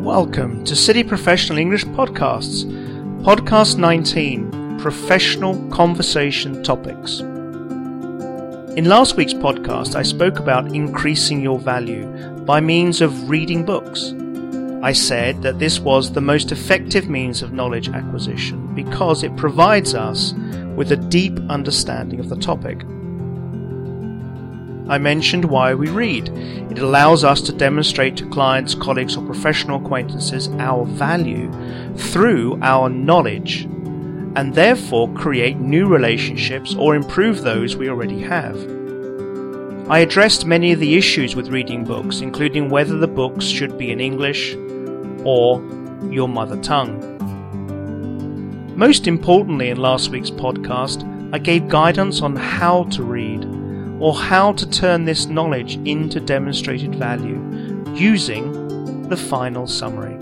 Welcome to City Professional English Podcasts, Podcast 19, Professional Conversation Topics. In last week's podcast, I spoke about increasing your value by means of reading books. I said that this was the most effective means of knowledge acquisition because it provides us with a deep understanding of the topic. I mentioned why we read. It allows us to demonstrate to clients, colleagues, or professional acquaintances our value through our knowledge and therefore create new relationships or improve those we already have. I addressed many of the issues with reading books, including whether the books should be in English or your mother tongue. Most importantly, in last week's podcast, I gave guidance on how to read, or how to turn this knowledge into demonstrated value using the final summary.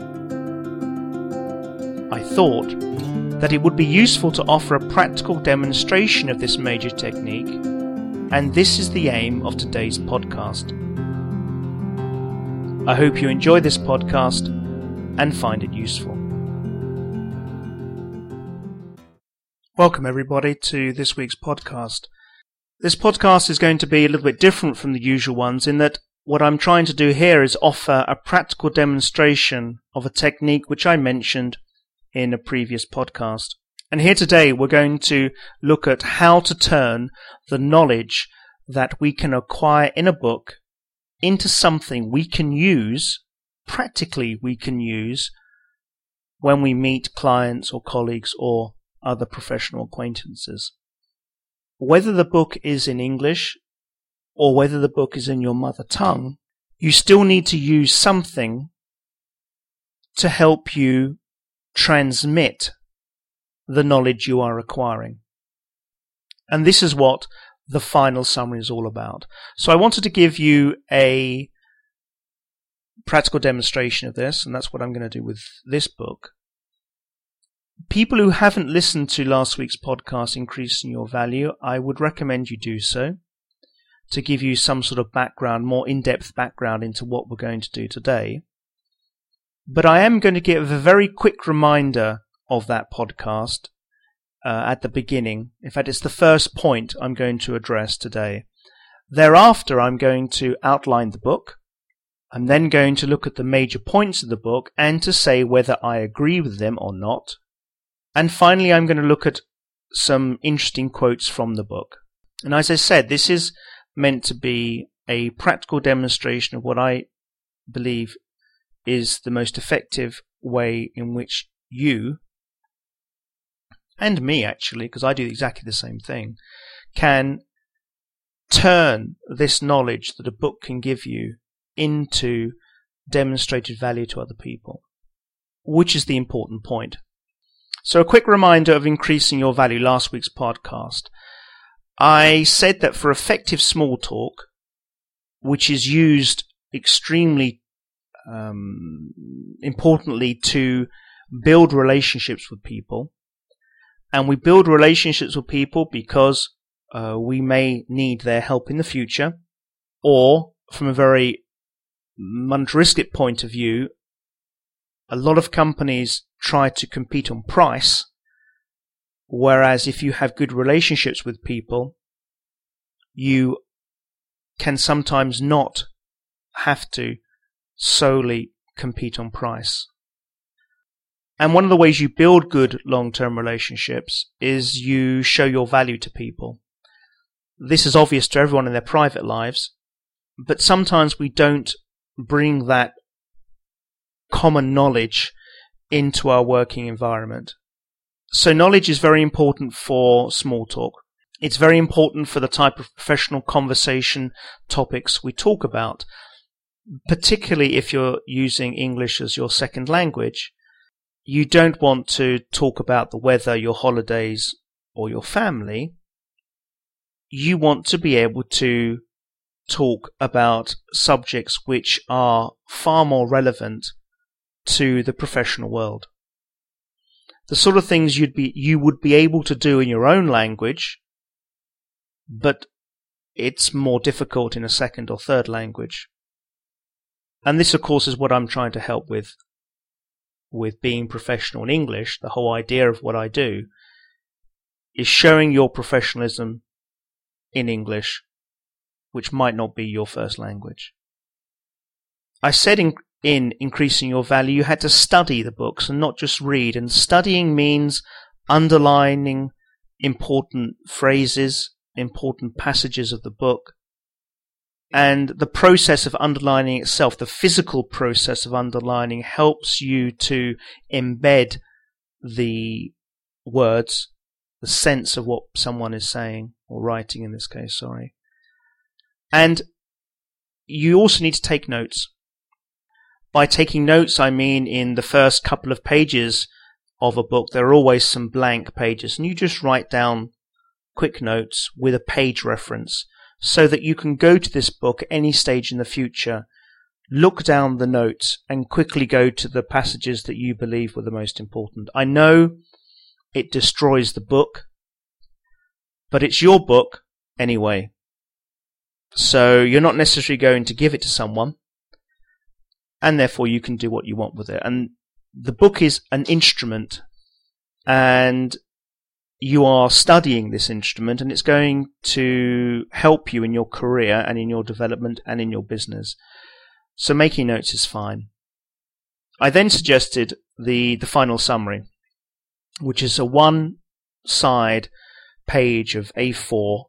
I thought that it would be useful to offer a practical demonstration of this major technique, and this is the aim of today's podcast. I hope you enjoy this podcast and find it useful. Welcome everybody to this week's podcast. This podcast is going to be a little bit different from the usual ones in that what I'm trying to do here is offer a practical demonstration of a technique which I mentioned in a previous podcast. And here today we're going to look at how to turn the knowledge that we can acquire in a book into something we can use, practically we can use, when we meet clients or colleagues or other professional acquaintances. Whether the book is in English or whether the book is in your mother tongue, you still need to use something to help you transmit the knowledge you are acquiring. And this is what the final summary is all about. So I wanted to give you a practical demonstration of this, and that's what I'm going to do with this book. People who haven't listened to last week's podcast, Increasing Your Value, I would recommend you do so to give you some sort of background, more in-depth background into what we're going to do today. But I am going to give a very quick reminder of that podcast at the beginning. In fact, it's the first point I'm going to address today. Thereafter, I'm going to outline the book. I'm then going to look at the major points of the book and to say whether I agree with them or not. And finally, I'm going to look at some interesting quotes from the book. And as I said, this is meant to be a practical demonstration of what I believe is the most effective way in which you, and me actually, because I do exactly the same thing, can turn this knowledge that a book can give you into demonstrated value to other people, which is the important point. So a quick reminder of Increasing Your Value, last week's podcast. I said that for effective small talk, which is used extremely importantly to build relationships with people, and we build relationships with people because we may need their help in the future, or from a very monetaristic point of view, a lot of companies try to compete on price, whereas if you have good relationships with people, you can sometimes not have to solely compete on price. And one of the ways you build good long-term relationships is you show your value to people. This is obvious to everyone in their private lives, but sometimes we don't bring that common knowledge into our working environment. So knowledge is very important for small talk. It's very important for the type of professional conversation topics we talk about, particularly if you're using English as your second language. You don't want to talk about the weather, your holidays, or your family. You want to be able to talk about subjects which are far more relevant to the professional world. The sort of things you would be able to do in your own language, but it's more difficult in a second or third language. And this, of course, is what I'm trying to help with with being professional in English, the whole idea of what I do, is showing your professionalism in English, which might not be your first language. I said in increasing your value, you had to study the books and not just read. And studying means underlining important phrases, important passages of the book. And the process of underlining itself, the physical process of underlining, helps you to embed the words, the sense of what someone is saying, or writing in this case, sorry. And you also need to take notes. By taking notes, I mean in the first couple of pages of a book, there are always some blank pages, and you just write down quick notes with a page reference so that you can go to this book at any stage in the future, look down the notes, and quickly go to the passages that you believe were the most important. I know it destroys the book, but it's your book anyway. So you're not necessarily going to give it to someone, and therefore you can do what you want with it. And the book is an instrument, and you are studying this instrument, and it's going to help you in your career and in your development and in your business. So making notes is fine. I then suggested the final summary, which is a one-side page of A4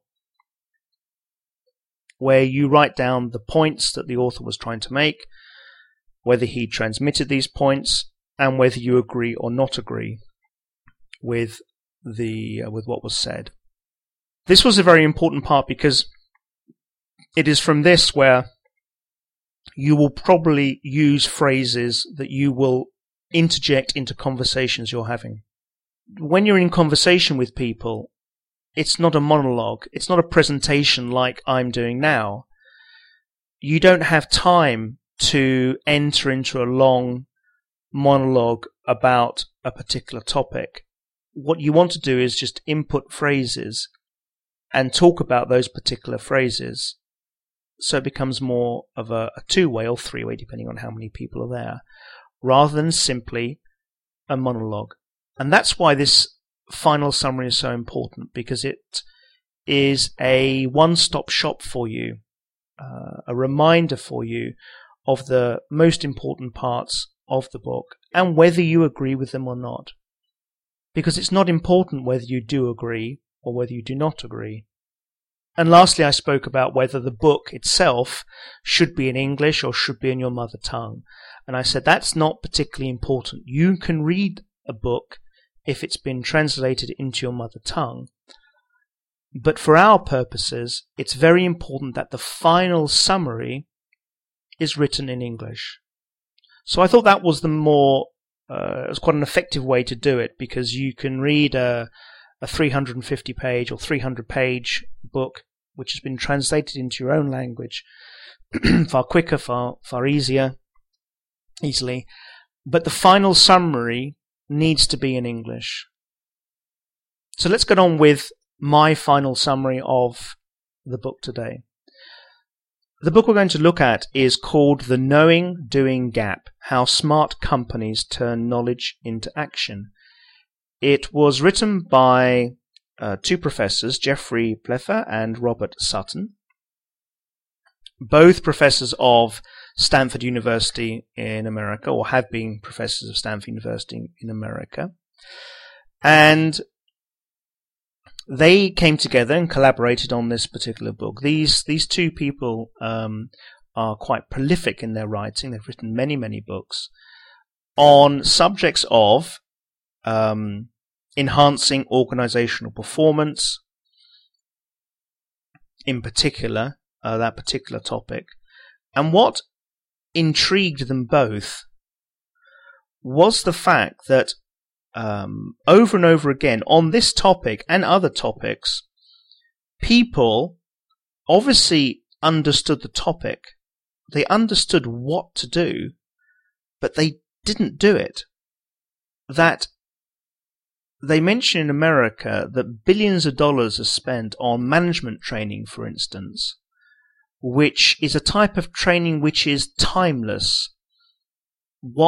where you write down the points that the author was trying to make, whether he transmitted these points, and whether you agree or not agree with what was said. This was a very important part because it is from this where you will probably use phrases that you will interject into conversations you're having. When you're in conversation with people, it's not a monologue. It's not a presentation like I'm doing now. You don't have time to enter into a long monologue about a particular topic. What you want to do is just input phrases and talk about those particular phrases. So it becomes more of a two-way or three-way, depending on how many people are there, rather than simply a monologue. And that's why this final summary is so important, because it is a one-stop shop for you, a reminder for you of the most important parts of the book and whether you agree with them or not. Because it's not important whether you do agree or whether you do not agree. And lastly, I spoke about whether the book itself should be in English or should be in your mother tongue. And I said that's not particularly important. You can read a book if it's been translated into your mother tongue. But for our purposes, it's very important that the final summary is written in English. So I thought that was it was quite an effective way to do it, because you can read a 350 page or 300 page book which has been translated into your own language far quicker, far easily. But the final summary needs to be in English. So let's get on with my final summary of the book today. The book we're going to look at is called The Knowing-Doing Gap: How Smart Companies Turn Knowledge into Action. It was written by two professors, Jeffrey Pfeffer and Robert Sutton, both professors of Stanford University in America, or have been professors of Stanford University in America. And they came together and collaborated on this particular book. These two people are quite prolific in their writing. They've written many, many books on subjects of enhancing organizational performance, in particular, that particular topic. And what intrigued them both was the fact that over and over again on this topic and other topics, people obviously understood the topic. They understood what to do, but they didn't do it. That they mention in America that billions of dollars are spent on management training, for instance, which is a type of training which is timeless. What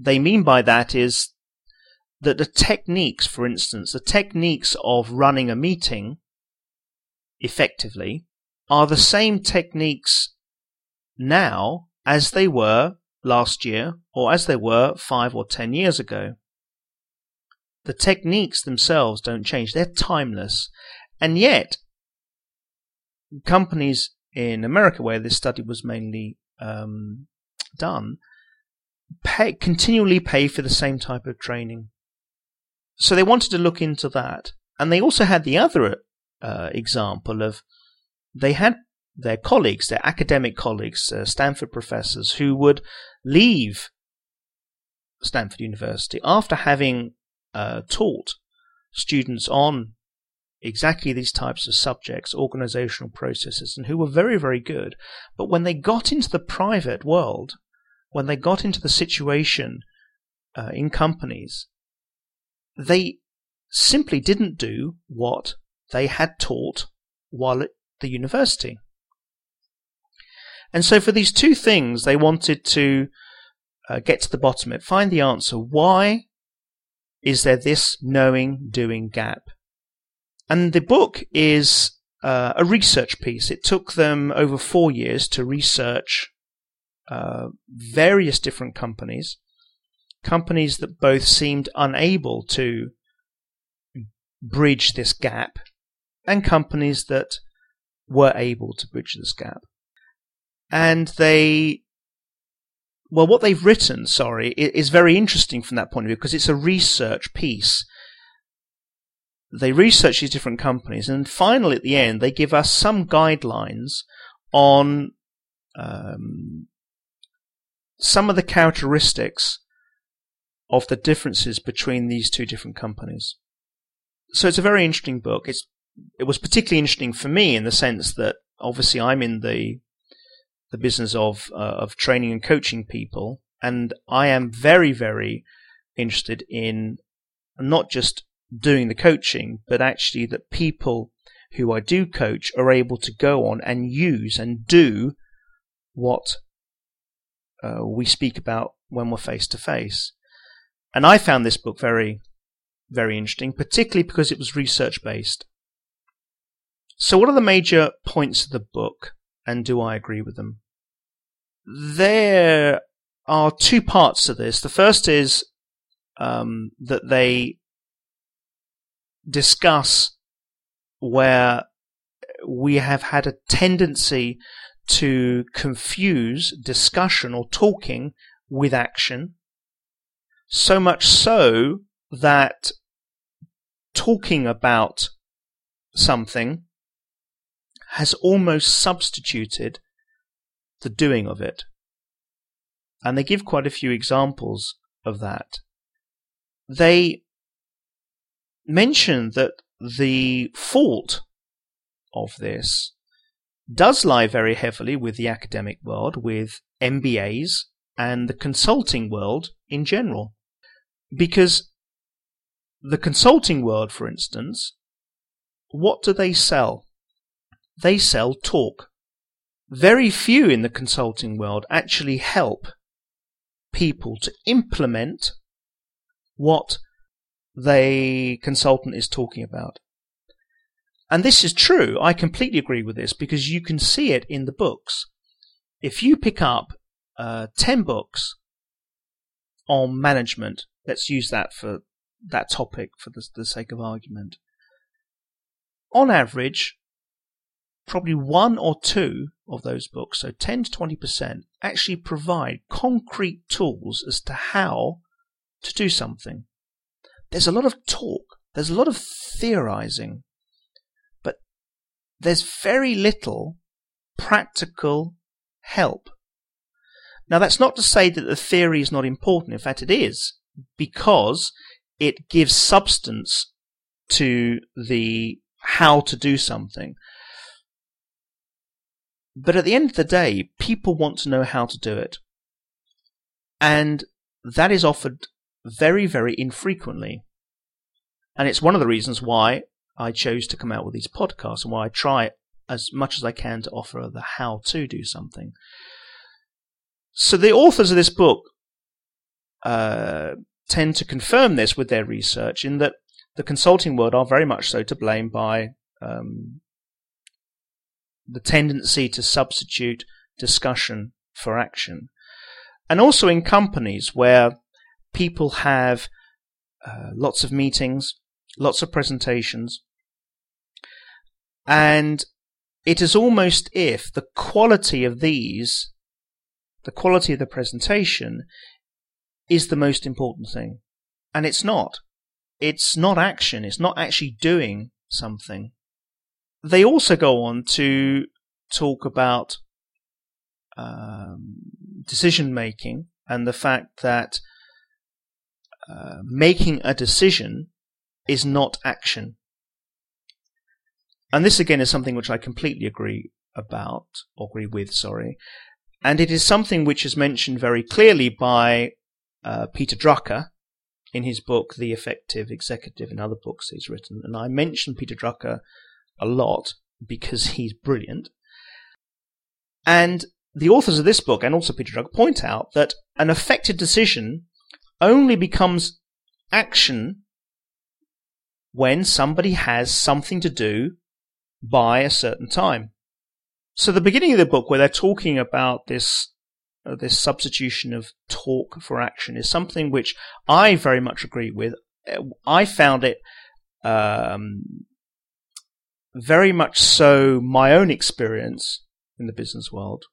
they mean by that is that the techniques, for instance, the techniques of running a meeting effectively are the same techniques now as they were last year or as they were 5 or 10 years ago. The techniques themselves don't change. They're timeless. And yet, companies in America, where this study was mainly done, continually pay for the same type of training. So they wanted to look into that. And they also had the other example of they had their colleagues, their academic colleagues, Stanford professors, who would leave Stanford University after having taught students on exactly these types of subjects, organizational processes, and who were very, very good. But when they got into the private world, when they got into the situation in companies, they simply didn't do what they had taught while at the university. And so for these two things, they wanted to get to the bottom of it, find the answer. Why is there this knowing-doing gap? And the book is a research piece. It took them over 4 years to research various different companies that both seemed unable to bridge this gap, and companies that were able to bridge this gap. And what they've written, is very interesting from that point of view, because it's a research piece. They research these different companies, and finally at the end they give us some guidelines on some of the characteristics of the differences between these two different companies. So it's a very interesting book. It was particularly interesting for me in the sense that obviously I'm in the business of training and coaching people, and I am very, very interested in not just doing the coaching, but actually that people who I do coach are able to go on and use and do what we speak about when we're face to face. And I found this book very, very interesting, particularly because it was research based. So what are the major points of the book, and do I agree with them? There are two parts to this. The first is that they discuss where we have had a tendency to confuse discussion or talking with action, so much so that talking about something has almost substituted the doing of it. And they give quite a few examples of that. They mention that the fault of this does lie very heavily with the academic world, with MBAs and the consulting world in general. Because the consulting world, for instance, what do they sell? They sell talk. Very few in the consulting world actually help people to implement what the consultant is talking about. And this is true. I completely agree with this, because you can see it in the books. If you pick up 10 books on management, let's use that for that topic for the sake of argument, on average, probably 1 or 2 of those books, so 10 to 20%, actually provide concrete tools as to how to do something. There's a lot of talk, there's a lot of theorizing, but there's very little practical help. Now, that's not to say that the theory is not important. In fact, it is, because it gives substance to the how to do something. But at the end of the day, people want to know how to do it. And that is offered very, very infrequently. And it's one of the reasons why I chose to come out with these podcasts, and why I try as much as I can to offer the how to do something. So the authors of this book tend to confirm this with their research, in that the consulting world are very much so to blame by the tendency to substitute discussion for action. And also in companies where people have lots of meetings, lots of presentations, and it is almost if the quality of the presentation is the most important thing. And it's not. It's not action. It's not actually doing something. They also go on to talk about decision making and the fact that making a decision is not action. And this again is something which I completely agree with. And it is something which is mentioned very clearly by Peter Drucker in his book, The Effective Executive, and other books he's written. And I mention Peter Drucker a lot because he's brilliant. And the authors of this book, and also Peter Drucker, point out that an effective decision only becomes action when somebody has something to do by a certain time. So the beginning of the book, where they're talking about this substitution of talk for action, is something which I very much agree with. I found it very much so my own experience in the business world.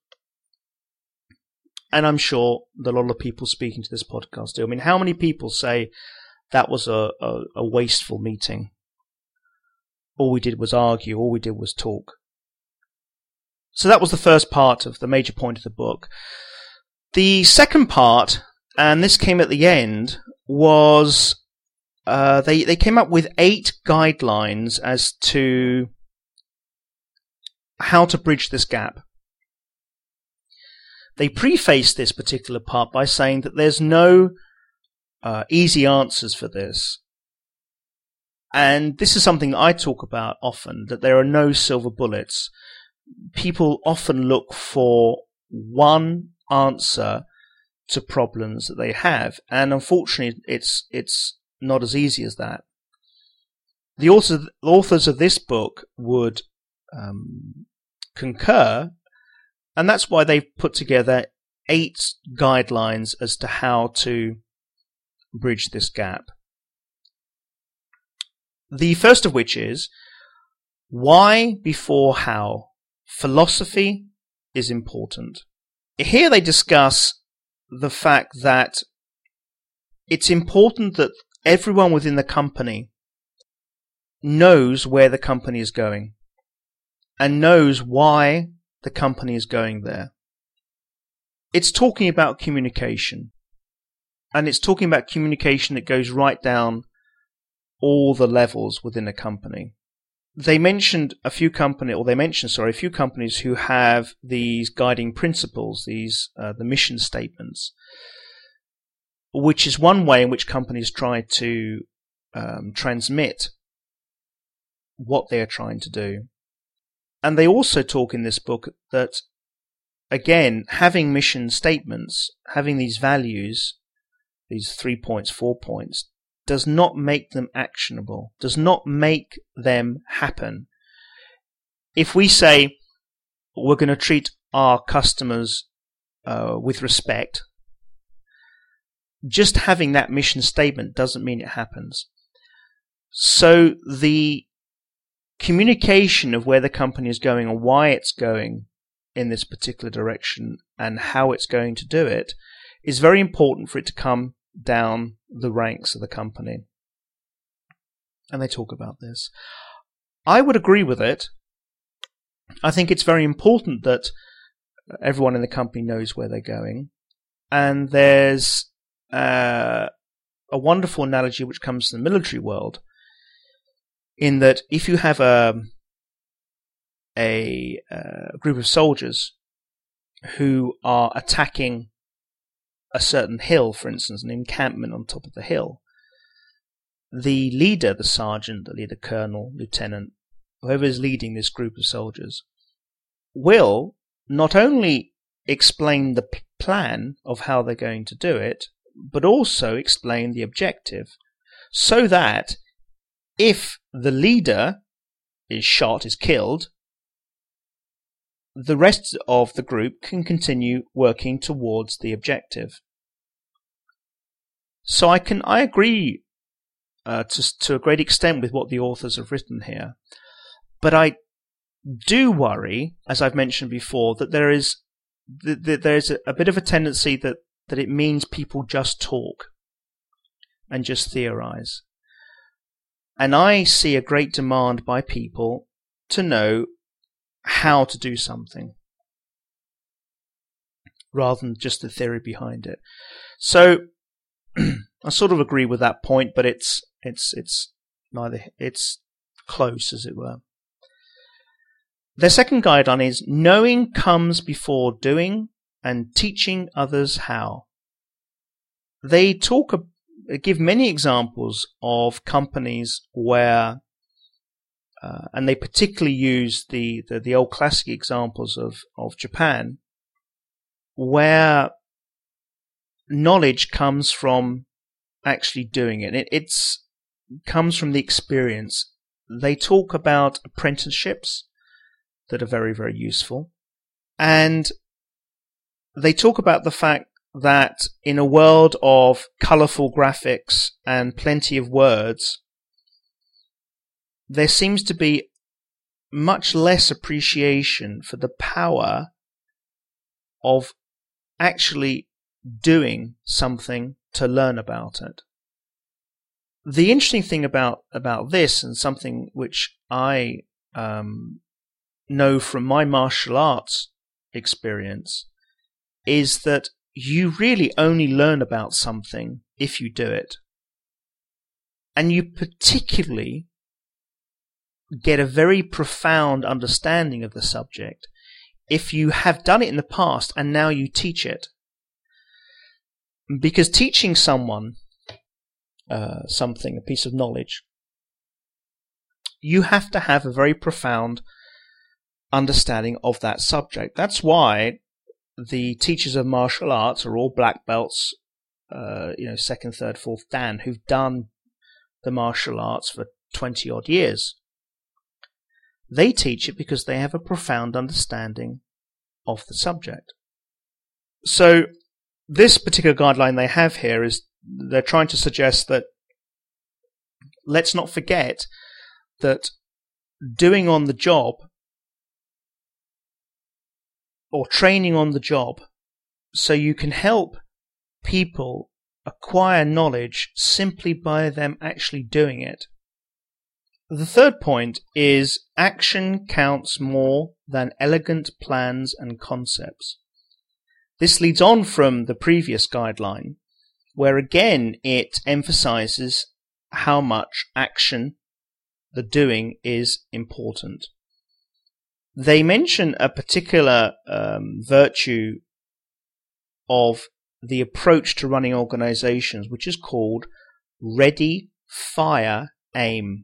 And I'm sure that a lot of people speaking to this podcast do. I mean, how many people say that was a wasteful meeting? All we did was argue, all we did was talk. So that was the first part of the major point of the book. The second part, and this came at the end, was they came up with 8 guidelines as to how to bridge this gap. They prefaced this particular part by saying that there's no easy answers for this. And this is something that I talk about often, that there are no silver bullets. People often look for one answer to problems that they have, and unfortunately it's not as easy as that. The authors of this book would concur, and that's why they've put together 8 guidelines as to how to bridge this gap. The first of which is why before how. Philosophy is important. Here they discuss the fact that it's important that everyone within the company knows where the company is going and knows why the company is going there. It's talking about communication, and it's talking about communication that goes right down all the levels within a company. They mentioned a few companies who have these guiding principles, the mission statements, which is one way in which companies try to transmit what they are trying to do. And they also talk in this book that, again, having mission statements, having these values, these 3 points, 4 points, does not make them actionable, does not make them happen. If we say we're going to treat our customers with respect, just having that mission statement doesn't mean it happens. So the communication of where the company is going and why it's going in this particular direction and how it's going to do it is very important for it to come down the ranks of the company. And they talk about this. I would agree with it. I think it's very important that everyone in the company knows where they're going. And there's a wonderful analogy which comes from the military world, in that if you have a group of soldiers who are attacking a certain hill, for instance, an encampment on top of the hill, the leader, the sergeant, the leader, colonel, lieutenant, whoever is leading this group of soldiers, will not only explain the plan of how they're going to do it, but also explain the objective, so that if the leader is shot, is killed, the rest of the group can continue working towards the objective. So I agree to a great extent with what the authors have written here, but I do worry, as I've mentioned before, that there's a bit of a tendency that it means people just talk and just theorize. And I see a great demand by people to know how to do something rather than just the theory behind it. So I sort of agree with that point, but it's close, as it were. Their second guideline is knowing comes before doing and teaching others how. They give many examples of companies where, and they particularly use the old classic examples of Japan, where knowledge comes from actually doing it. It comes from the experience. They talk about apprenticeships that are very, very useful. And they talk about the fact that in a world of colourful graphics and plenty of words, there seems to be much less appreciation for the power of actually doing something to learn about it. The interesting thing about this, and something which I know from my martial arts experience, is that you really only learn about something if you do it. And you particularly get a very profound understanding of the subject if you have done it in the past and now you teach it. Because teaching someone something, a piece of knowledge, you have to have a very profound understanding of that subject. That's why the teachers of martial arts are all black belts, second, third, fourth Dan, who've done the martial arts for 20 odd years. They teach it because they have a profound understanding of the subject. So this particular guideline they have here is they're trying to suggest that let's not forget that doing on the job or training on the job so you can help people acquire knowledge simply by them actually doing it. The third point is action counts more than elegant plans and concepts. This leads on from the previous guideline, where again it emphasizes how much action, the doing, is important. They mention a particular virtue of the approach to running organizations, which is called ready, fire, aim,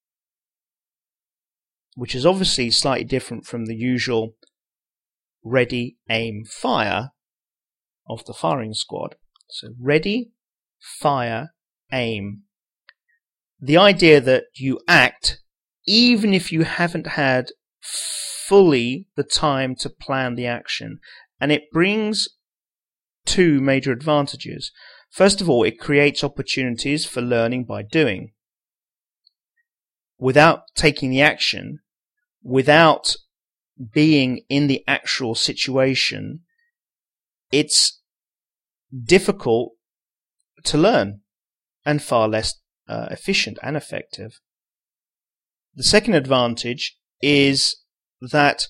which is obviously slightly different from the usual ready, aim, fire of the firing squad. So ready, fire, aim. The idea that you act even if you haven't had fully the time to plan the action. And it brings two major advantages. First of all, it creates opportunities for learning by doing. Without taking the action, without being in the actual situation, it's difficult to learn and far less efficient and effective. The second advantage is that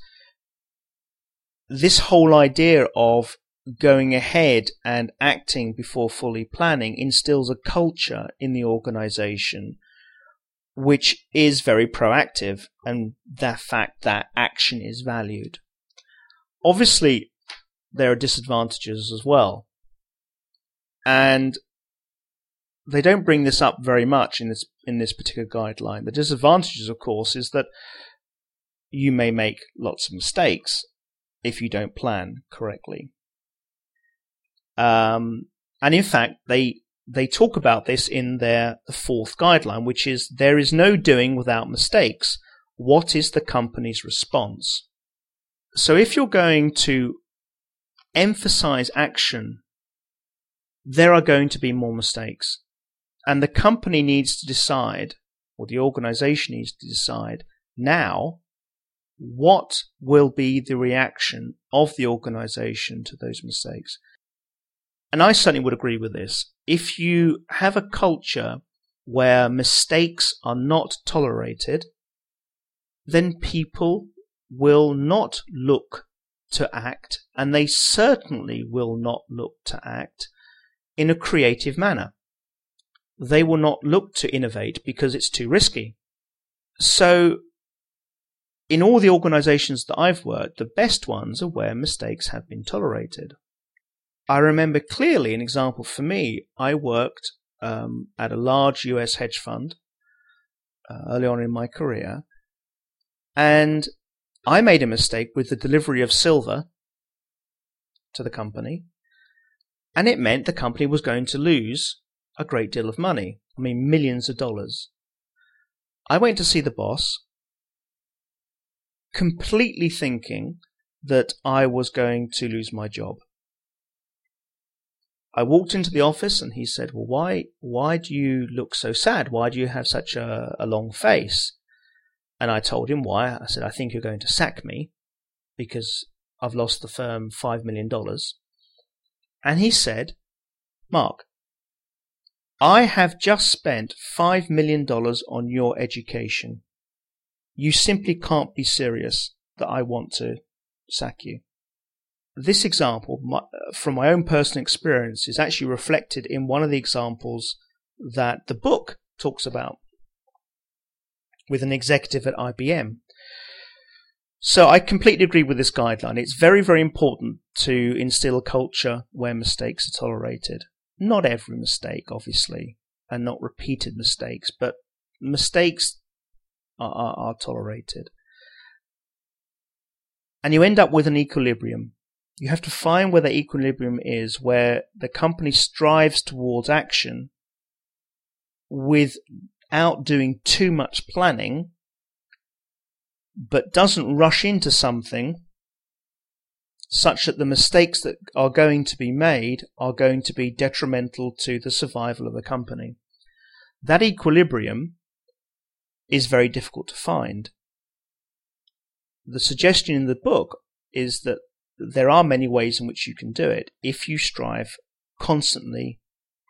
this whole idea of going ahead and acting before fully planning instills a culture in the organization which is very proactive, and the fact that action is valued. Obviously, there are disadvantages as well, and they don't bring this up very much in this particular guideline. The disadvantages, of course, is that you may make lots of mistakes if you don't plan correctly. And in fact, they talk about this in their fourth guideline, which is there is no doing without mistakes. What is the company's response? So if you're going to emphasize action, there are going to be more mistakes. And the company needs to decide, or the organization needs to decide now, what will be the reaction of the organization to those mistakes. And I certainly would agree with this. If you have a culture where mistakes are not tolerated, then people will not look to act, and they certainly will not look to act in a creative manner. They will not look to innovate because it's too risky. So, in all the organizations that I've worked, the best ones are where mistakes have been tolerated. I remember clearly an example for me. I worked at a large US hedge fund early on in my career, and I made a mistake with the delivery of silver to the company, and it meant the company was going to lose a great deal of money. I mean, millions of dollars. I went to see the boss, completely thinking that I was going to lose my job. I walked into the office and he said, well, why do you look so sad? Why do you have such a long face? And I told him why. I said, I think you're going to sack me because I've lost the firm $5 million. And he said, Mark, I have just spent $5 million on your education. You simply can't be serious that I want to sack you. This example, from my own personal experience, is actually reflected in one of the examples that the book talks about with an executive at IBM. So I completely agree with this guideline. It's very, very important to instill a culture where mistakes are tolerated. Not every mistake, obviously, and not repeated mistakes, but mistakes are tolerated. And you end up with an equilibrium. You have to find where the equilibrium is, where the company strives towards action without doing too much planning, but doesn't rush into something such that the mistakes that are going to be made are going to be detrimental to the survival of the company. That equilibrium is very difficult to find. The suggestion in the book is that there are many ways in which you can do it if you strive constantly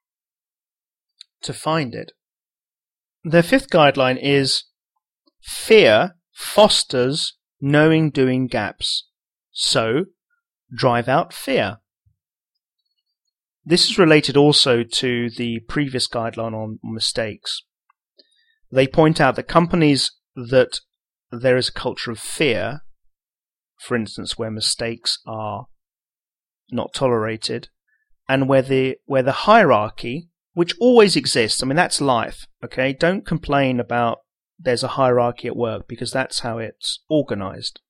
to find it. The fifth guideline is fear fosters knowing-doing gaps. So, drive out fear. This is related also to the previous guideline on mistakes. They point out that companies that there is a culture of fear, for instance, where mistakes are not tolerated, and where the hierarchy, which always exists, I mean, that's life, okay? Don't complain about there's a hierarchy at work, because that's how it's organized.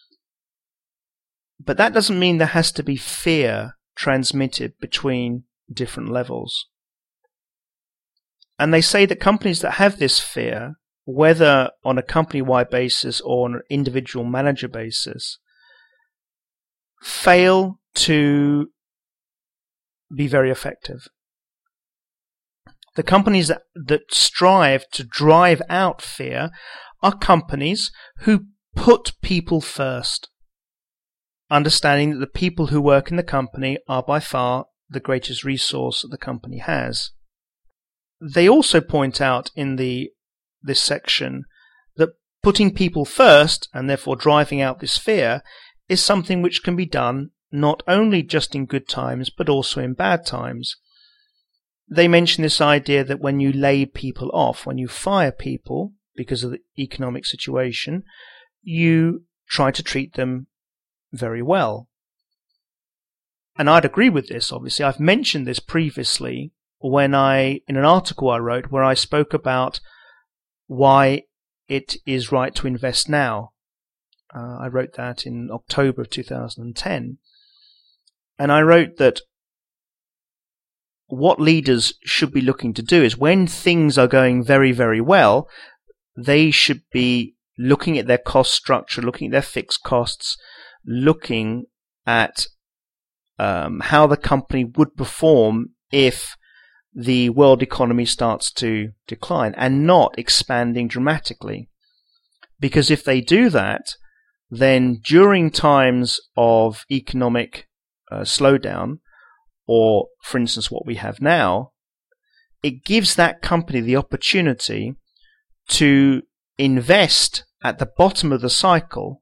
But that doesn't mean there has to be fear transmitted between different levels. And they say that companies that have this fear, whether on a company-wide basis or on an individual manager basis, fail to be very effective. The companies that strive to drive out fear are companies who put people first, understanding that the people who work in the company are by far the greatest resource that the company has. They also point out in this section that putting people first, and therefore driving out this fear, is something which can be done not only just in good times, but also in bad times. They mention this idea that when you lay people off, when you fire people because of the economic situation, you try to treat them very well. And I'd agree with this, obviously. I've mentioned this previously in an article I wrote where I spoke about why it is right to invest now. I wrote that in October of 2010. And I wrote that what leaders should be looking to do is when things are going very, very well, they should be looking at their cost structure, looking at their fixed costs, looking at how the company would perform if the world economy starts to decline, and not expanding dramatically. Because if they do that, then during times of economic slowdown, or for instance what we have now, it gives that company the opportunity to invest at the bottom of the cycle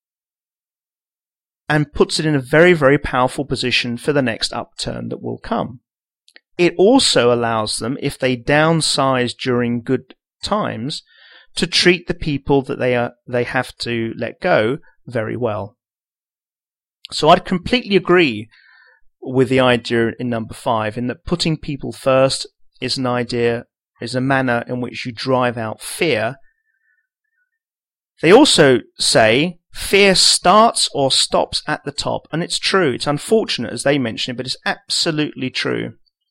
and puts it in a very, very powerful position for the next upturn that will come. It also allows them, if they downsize during good times, to treat the people that they have to let go very well. So I'd completely agree with the idea in number 5, in that putting people first is a manner in which you drive out fear. They also say fear starts or stops at the top, and it's true. It's unfortunate as they mention it, but it's absolutely true.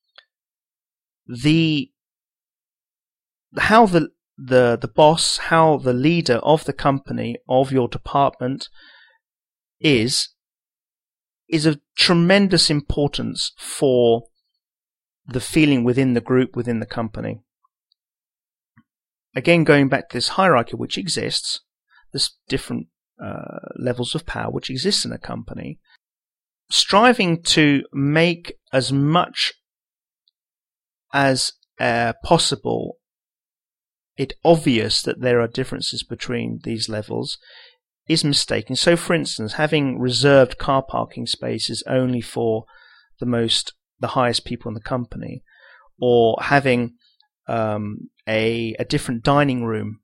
How the boss, how the leader of the company, of your department is of tremendous importance for the feeling within the group, within the company. Again, going back to this hierarchy which exists, this different levels of power which exist in a company, striving to make as much as possible it obvious that there are differences between these levels is mistaken. So, for instance, having reserved car parking spaces only for the highest people in the company, or having a different dining room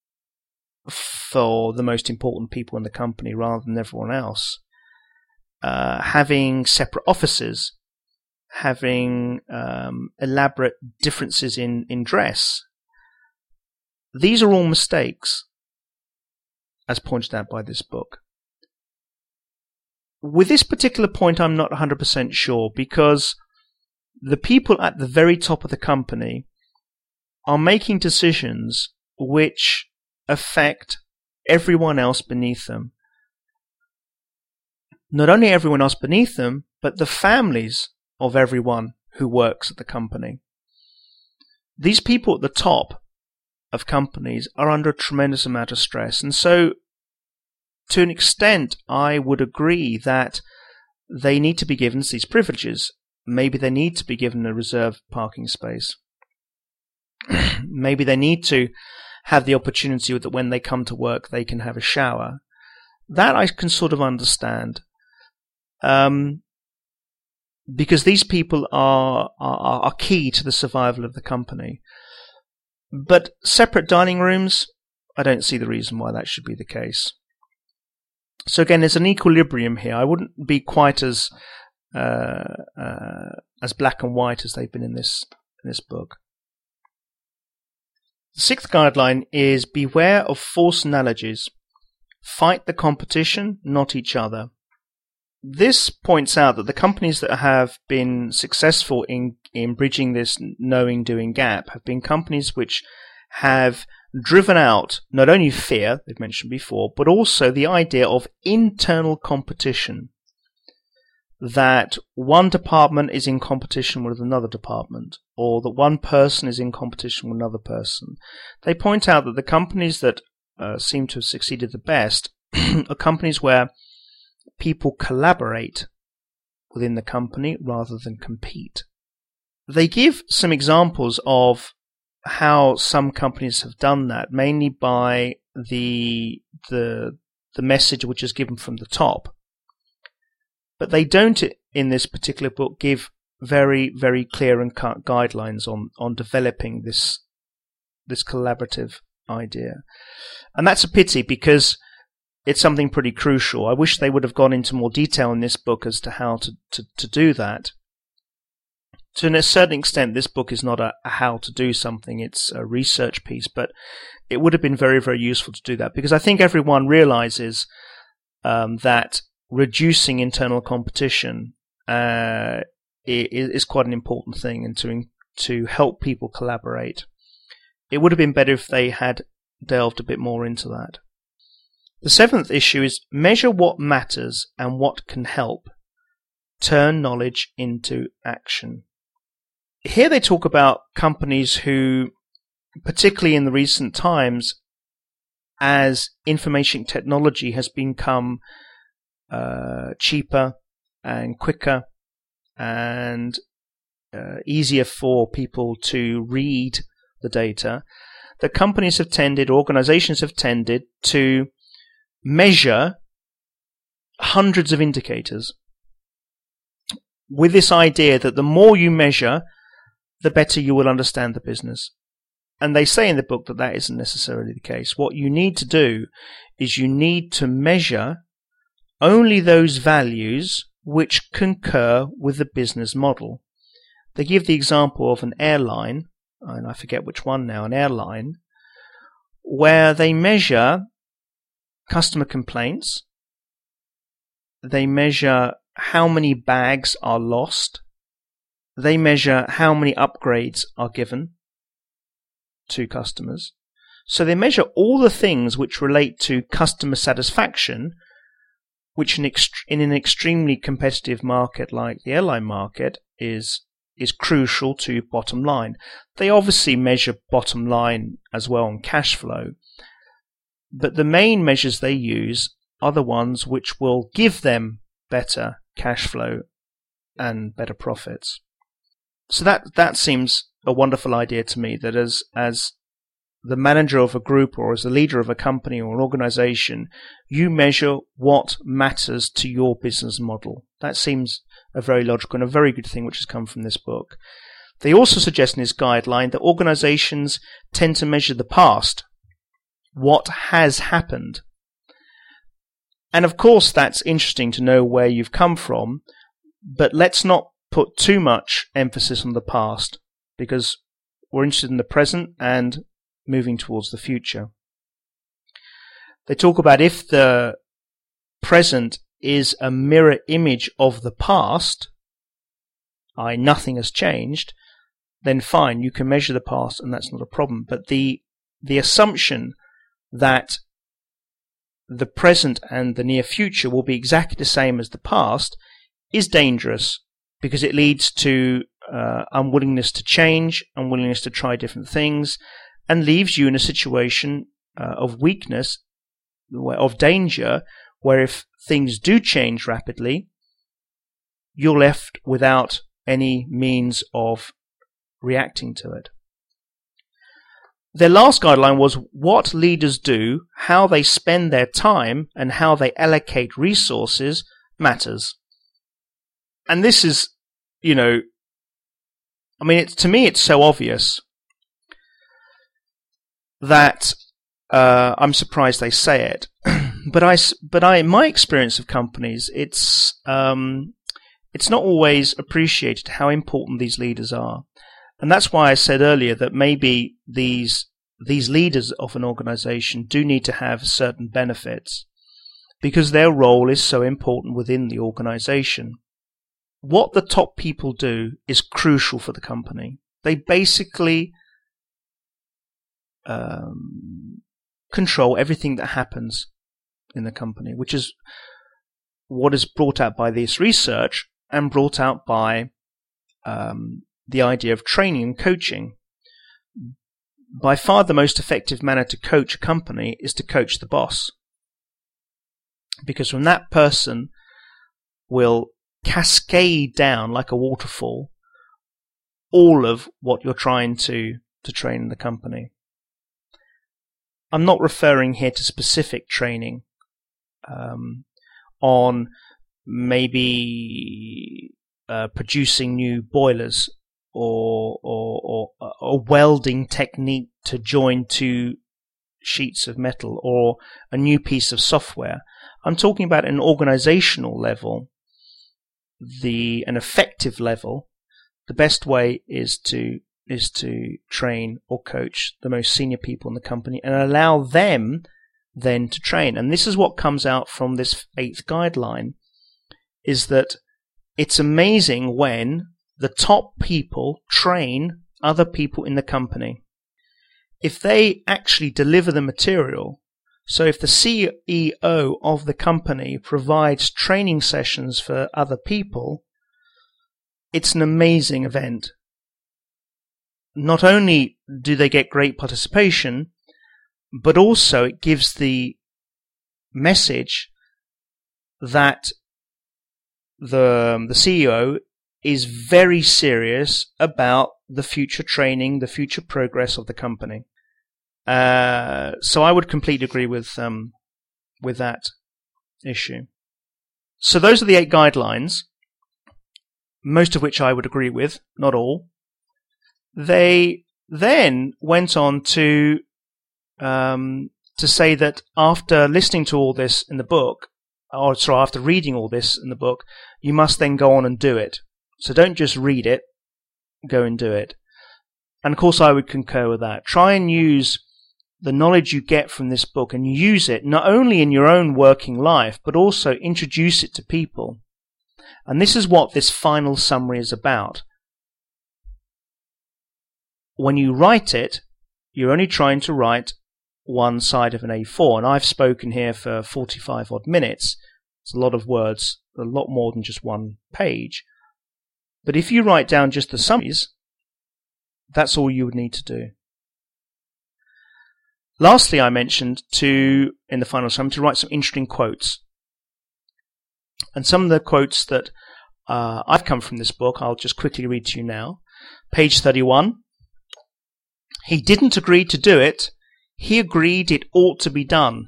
for the most important people in the company rather than everyone else, having separate offices, having elaborate differences in dress. These are all mistakes, as pointed out by this book. With this particular point, I'm not 100% sure, because the people at the very top of the company are making decisions which affect everyone else beneath them. Not only everyone else beneath them, but the families of everyone who works at the company. These people at the top of companies are under a tremendous amount of stress, and so to an extent I would agree that they need to be given these privileges. Maybe they need to be given a reserved parking space. Maybe they need to have the opportunity that when they come to work they can have a shower. That I can sort of understand, because these people are key to the survival of the company. But separate dining rooms, I don't see the reason why that should be the case. So again, there's an equilibrium here. I wouldn't be quite as black and white as they've been in this book. The 6th guideline is beware of false analogies. Fight the competition, not each other. This points out that the companies that have been successful in bridging this knowing-doing gap have been companies which have driven out not only fear, they've mentioned before, but also the idea of internal competition. That one department is in competition with another department, or that one person is in competition with another person. They point out that the companies that seem to have succeeded the best are companies where people collaborate within the company rather than compete. They give some examples of how some companies have done that, mainly by the message which is given from the top. But they don't, in this particular book, give very, very clear and cut guidelines on developing this collaborative idea. And that's a pity, because it's something pretty crucial. I wish they would have gone into more detail in this book as to how to do that. To a certain extent, this book is not a how to do something, it's a research piece, but it would have been very, very useful to do that, because I think everyone realizes that reducing internal competition is quite an important thing, and to help people collaborate. It would have been better if they had delved a bit more into that. The seventh issue is measure what matters and what can help. Turn knowledge into action. Here they talk about companies who, particularly in the recent times, as information technology has become cheaper and quicker and easier for people to read the data, that companies have tended, organizations have tended to measure hundreds of indicators with this idea that the more you measure, the better you will understand the business. And they say in the book that that isn't necessarily the case. What you need to do is you need to measure only those values which concur with the business model. They give the example of an airline, and I forget which one now, an airline, where they measure customer complaints, they measure how many bags are lost, they measure how many upgrades are given to customers. So they measure all the things which relate to customer satisfaction, which in an extremely competitive market like the airline market is crucial to bottom line. They obviously measure bottom line as well on cash flow, but the main measures they use are the ones which will give them better cash flow and better profits. So that seems a wonderful idea to me, that as the manager of a group or as the leader of a company or an organization, you measure what matters to your business model. That seems a very logical and a very good thing which has come from this book. They also suggest in this guideline that organizations tend to measure the past, what has happened. And of course that's interesting to know where you've come from, but let's not put too much emphasis on the past, because we're interested in the present and moving towards the future. They talk about if the present is a mirror image of the past, i.e. nothing has changed, then fine, you can measure the past and that's not a problem. But the assumption that the present and the near future will be exactly the same as the past is dangerous, because it leads to unwillingness to change, unwillingness to try different things, and leaves you in a situation of weakness, of danger, where if things do change rapidly, you're left without any means of reacting to it. Their last guideline was what leaders do, how they spend their time, and how they allocate resources matters. And this is, to me it's so obvious that I'm surprised they say it. But in my experience of companies, it's not always appreciated how important these leaders are. And that's why I said earlier that maybe these leaders of an organization do need to have certain benefits, because their role is so important within the organization. What the top people do is crucial for the company. They basically control everything that happens in the company, which is what is brought out by this research and brought out by the idea of training and coaching. By far the most effective manner to coach a company is to coach the boss, because from that person will cascade down like a waterfall all of what you're trying to train in the company. I'm not referring here to specific training on maybe producing new boilers or a welding technique to join two sheets of metal or a new piece of software. I'm talking about an organizational level, an effective level. The best way is to train or coach the most senior people in the company and allow them then to train. And this is what comes out from this 8th guideline, is that it's amazing when the top people train other people in the company. If they actually deliver the material, so if the CEO of the company provides training sessions for other people, it's an amazing event. Not only do they get great participation, but also it gives the message that the CEO is very serious about the future training, the future progress of the company. So I would completely agree with that issue. So those are the 8 guidelines, most of which I would agree with, not all. They then went on to say that after listening to all this in the book, or sorry, after reading all this in the book, you must then go on and do it. So don't just read it, go and do it. And of course I would concur with that. Try and use the knowledge you get from this book and use it not only in your own working life, but also introduce it to people. And this is what this final summary is about. When you write it, you're only trying to write one side of an A4, and I've spoken here for 45 odd minutes. It's a lot of words, a lot more than just one page. But if you write down just the summaries, that's all you would need to do. Lastly, I mentioned in the final summary to write some interesting quotes. And some of the quotes that I've come from this book, I'll just quickly read to you now. Page 31. He didn't agree to do it. He agreed it ought to be done.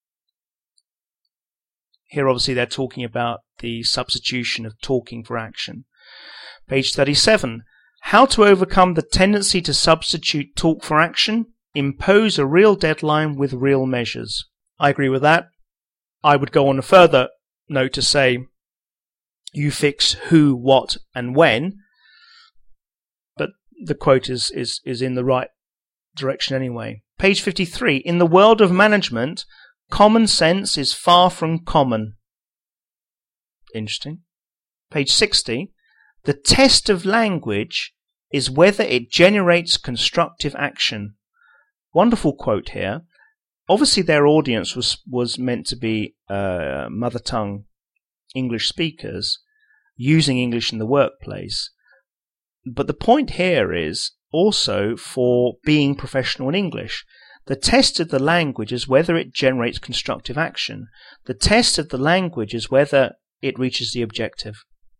Here obviously they're talking about the substitution of talking for action. Page 37. How to overcome the tendency to substitute talk for action? Impose a real deadline with real measures. I agree with that. I would go on a further note to say you fix who, what, and when, but the quote is in the right direction anyway. Page 53. In the world of management, common sense is far from common. Interesting. Page 60. The test of language is whether it generates constructive action. Wonderful quote here. Obviously their audience was meant to be mother tongue English speakers using English in the workplace. But the point here is also for being professional in English. The test of the language is whether it generates constructive action. The test of the language is whether it reaches the objective.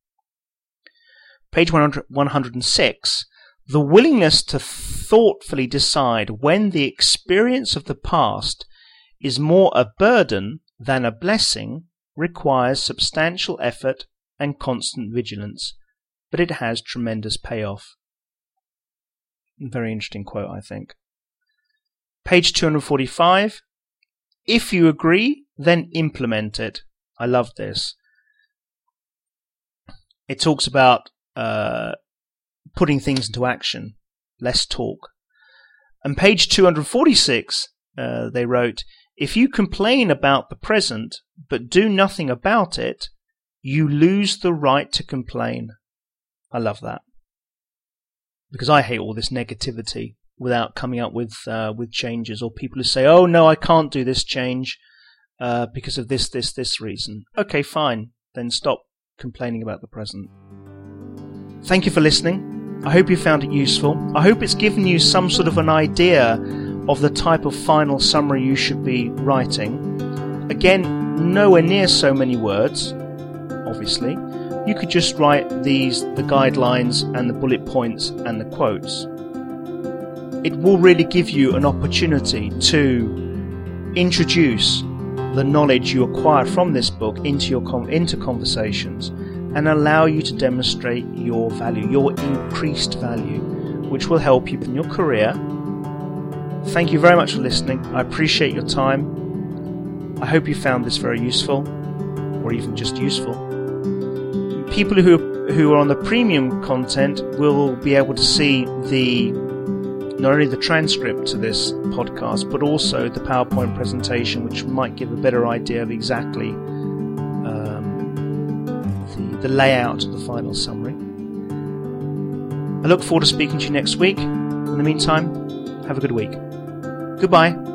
Page 106. The willingness to thoughtfully decide when the experience of the past is more a burden than a blessing requires substantial effort and constant vigilance, but it has tremendous payoff. Very interesting quote, I think. Page 245. If you agree, then implement it. I love this. It talks about putting things into action, less talk. And page 246, they wrote, if you complain about the present but do nothing about it, you lose the right to complain. I love that. Because I hate all this negativity without coming up with changes, or people who say, oh no, I can't do this change because of this reason. Okay, fine. Then stop complaining about the present. Thank you for listening. I hope you found it useful. I hope it's given you some sort of an idea of the type of final summary you should be writing. Again, nowhere near so many words, obviously. You could just write the guidelines and the bullet points and the quotes. It will really give you an opportunity to introduce the knowledge you acquire from this book into conversations, and allow you to demonstrate your value, your increased value, which will help you in your career. Thank you very much for listening. I appreciate your time. I hope you found this very useful, or even just useful. People who are on the premium content will be able to see not only the transcript to this podcast, but also the PowerPoint presentation, which might give a better idea of exactly the layout of the final summary. I look forward to speaking to you next week. In the meantime, have a good week. Goodbye.